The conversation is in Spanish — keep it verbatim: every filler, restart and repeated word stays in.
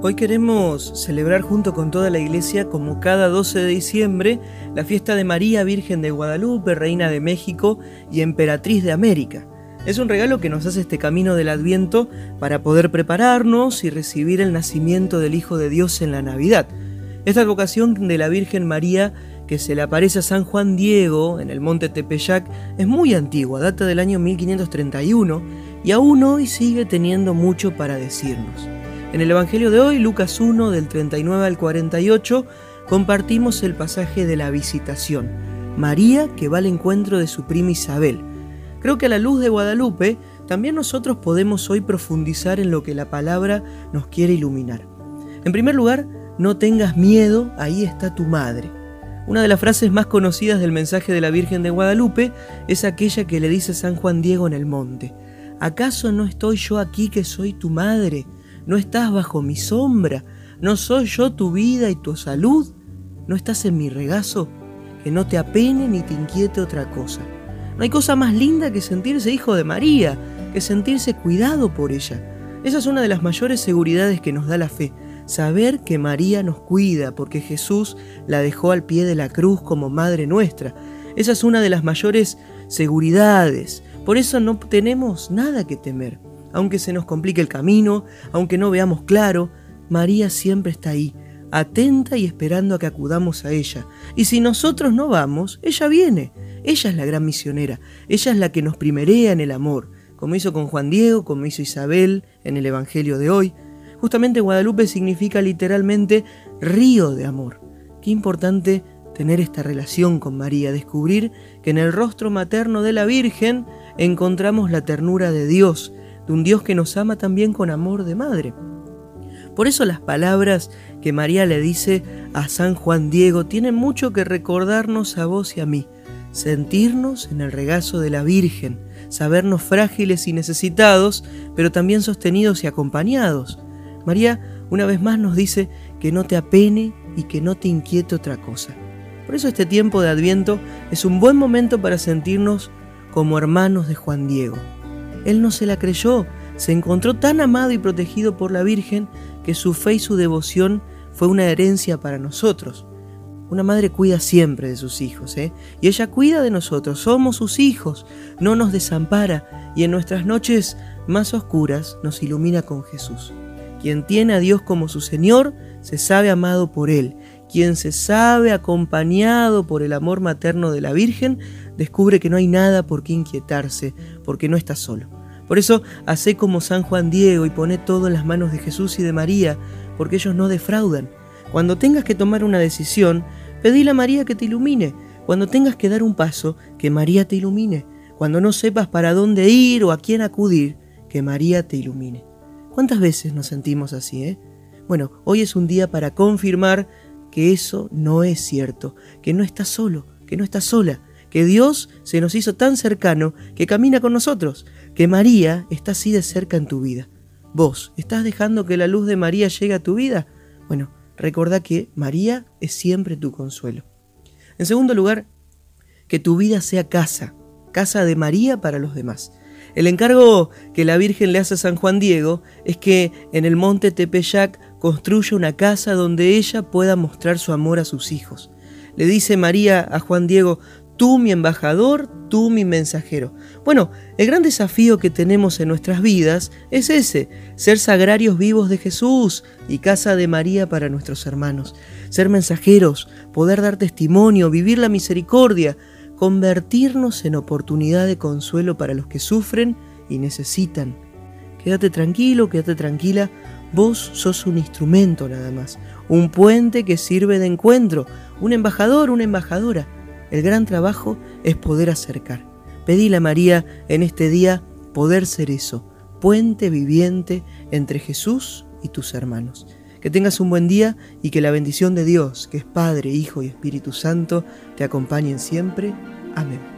Hoy queremos celebrar junto con toda la iglesia, como cada doce de diciembre, la fiesta de María Virgen de Guadalupe, Reina de México y Emperatriz de América. Es un regalo que nos hace este camino del Adviento para poder prepararnos y recibir el nacimiento del Hijo de Dios en la Navidad. Esta advocación de la Virgen María, que se le aparece a San Juan Diego en el monte Tepeyac, es muy antigua, data del año mil quinientos treinta y uno y aún hoy sigue teniendo mucho para decirnos. En el Evangelio de hoy, Lucas uno, del treinta y nueve al cuarenta y ocho, compartimos el pasaje de la visitación. María que va al encuentro de su prima Isabel. Creo que a la luz de Guadalupe, también nosotros podemos hoy profundizar en lo que la palabra nos quiere iluminar. En primer lugar, no tengas miedo, ahí está tu madre. Una de las frases más conocidas del mensaje de la Virgen de Guadalupe es aquella que le dice San Juan Diego en el monte. ¿Acaso no estoy yo aquí que soy tu madre? ¿No estás bajo mi sombra? ¿No soy yo tu vida y tu salud? ¿No estás en mi regazo? Que no te apene ni te inquiete otra cosa. No hay cosa más linda que sentirse hijo de María, que sentirse cuidado por ella. Esa es una de las mayores seguridades que nos da la fe, saber que María nos cuida porque Jesús la dejó al pie de la cruz como Madre nuestra. Esa es una de las mayores seguridades. Por eso no tenemos nada que temer. Aunque se nos complique el camino, aunque no veamos claro, María siempre está ahí, atenta y esperando a que acudamos a ella. Y si nosotros no vamos, ella viene. Ella es la gran misionera, ella es la que nos primerea en el amor, como hizo con Juan Diego, como hizo Isabel en el Evangelio de hoy. Justamente Guadalupe significa literalmente río de amor. Qué importante tener esta relación con María, descubrir que en el rostro materno de la Virgen encontramos la ternura de Dios, de un Dios que nos ama también con amor de madre. Por eso las palabras que María le dice a San Juan Diego tienen mucho que recordarnos a vos y a mí, sentirnos en el regazo de la Virgen, sabernos frágiles y necesitados, pero también sostenidos y acompañados. María una vez más nos dice que no te apene y que no te inquiete otra cosa. Por eso este tiempo de Adviento es un buen momento para sentirnos como hermanos de Juan Diego. Él no se la creyó, se encontró tan amado y protegido por la Virgen que su fe y su devoción fue una herencia para nosotros. Una madre cuida siempre de sus hijos, ¿eh? Y ella cuida de nosotros, somos sus hijos, no nos desampara y en nuestras noches más oscuras nos ilumina con Jesús. Quien tiene a Dios como su Señor se sabe amado por Él. Quien se sabe acompañado por el amor materno de la Virgen descubre que no hay nada por qué inquietarse, porque no está solo. Por eso, hacé como San Juan Diego y poné todo en las manos de Jesús y de María, porque ellos no defraudan. Cuando tengas que tomar una decisión, pedile a María que te ilumine. Cuando tengas que dar un paso, que María te ilumine. Cuando no sepas para dónde ir o a quién acudir, que María te ilumine. ¿Cuántas veces nos sentimos así, eh? Bueno, hoy es un día para confirmar que eso no es cierto, que no estás solo, que no estás sola, que Dios se nos hizo tan cercano que camina con nosotros, que María está así de cerca en tu vida. ¿Vos estás dejando que la luz de María llegue a tu vida? Bueno, recordá que María es siempre tu consuelo. En segundo lugar, que tu vida sea casa, casa de María para los demás. El encargo que la Virgen le hace a San Juan Diego es que en el monte Tepeyac construya una casa donde ella pueda mostrar su amor a sus hijos. Le dice María a Juan Diego, tú mi embajador, tú mi mensajero. Bueno, el gran desafío que tenemos en nuestras vidas es ese, ser sagrarios vivos de Jesús y casa de María para nuestros hermanos. Ser mensajeros, poder dar testimonio, vivir la misericordia, convertirnos en oportunidad de consuelo para los que sufren y necesitan. Quédate tranquilo, quédate tranquila, vos sos un instrumento nada más, un puente que sirve de encuentro, un embajador, una embajadora. El gran trabajo es poder acercar. Pedile a María en este día poder ser eso, puente viviente entre Jesús y tus hermanos. Que tengas un buen día y que la bendición de Dios, que es Padre, Hijo y Espíritu Santo, te acompañen siempre. Amén.